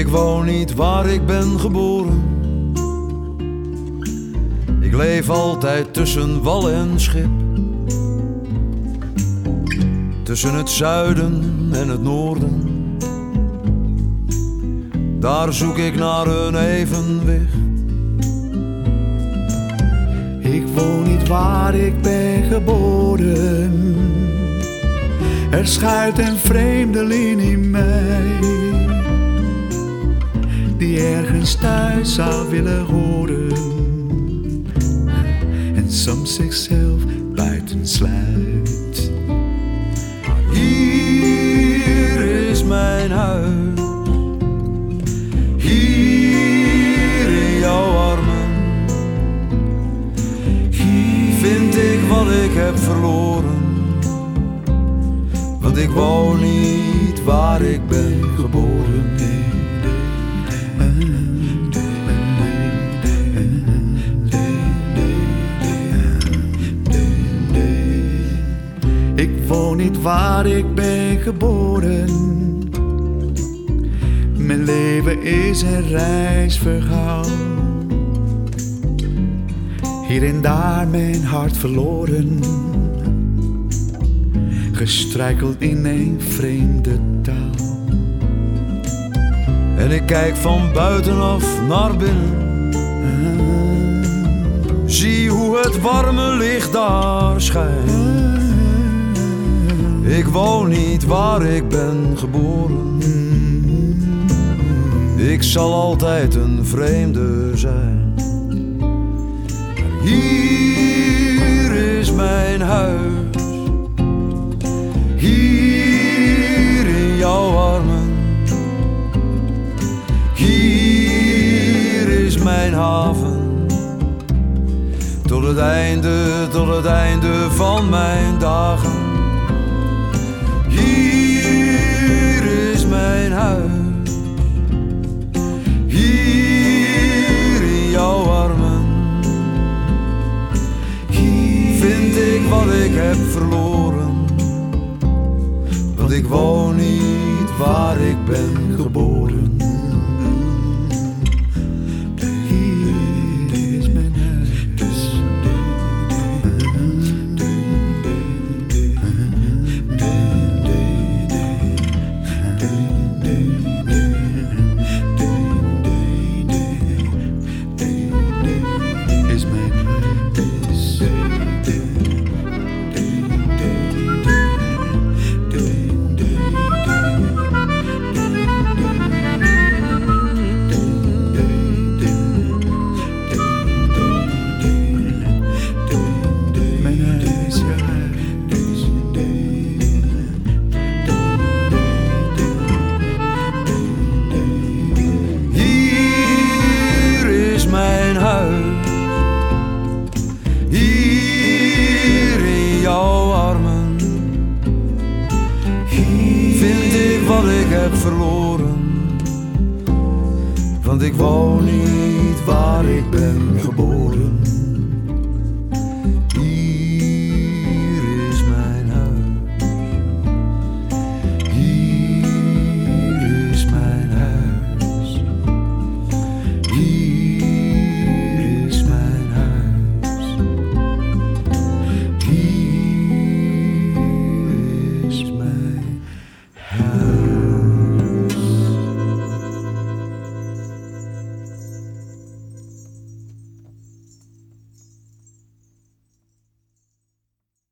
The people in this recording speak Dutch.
woon niet waar ik ben geboren. Ik leef altijd tussen wal en schip. Tussen het zuiden en het noorden. Daar zoek ik naar een evenwicht. Ik woon niet waar ik ben geboren. Er schuilt een vreemdeling in mij, die ergens thuis zou willen horen en soms zichzelf buiten sluit. Hier is mijn huis, hier in jouw armen. Hier vind ik wat ik heb verloren. Want ik woon niet waar ik ben geboren. Ik woon niet waar ik ben geboren. Mijn leven is een reisverhaal. Hier en daar mijn hart verloren, gestruikeld in een vreemde taal. En ik kijk van buitenaf naar binnen. Zie hoe het warme licht daar schijnt. Ik woon niet waar ik ben geboren. Ik zal altijd een vreemde zijn. Hier is mijn huis. Hier in jouw armen. Hier is mijn haven. Tot het einde van mijn dagen. Hier is mijn huis. Hier in jouw armen. Hier vind ik wat ik heb verloren. Want ik woon niet waar ik ben geboren. Hier is mijn huis. Hier in jouw armen. Hier vind ik wat ik heb verloren. Want ik woon niet waar ik ben geboren.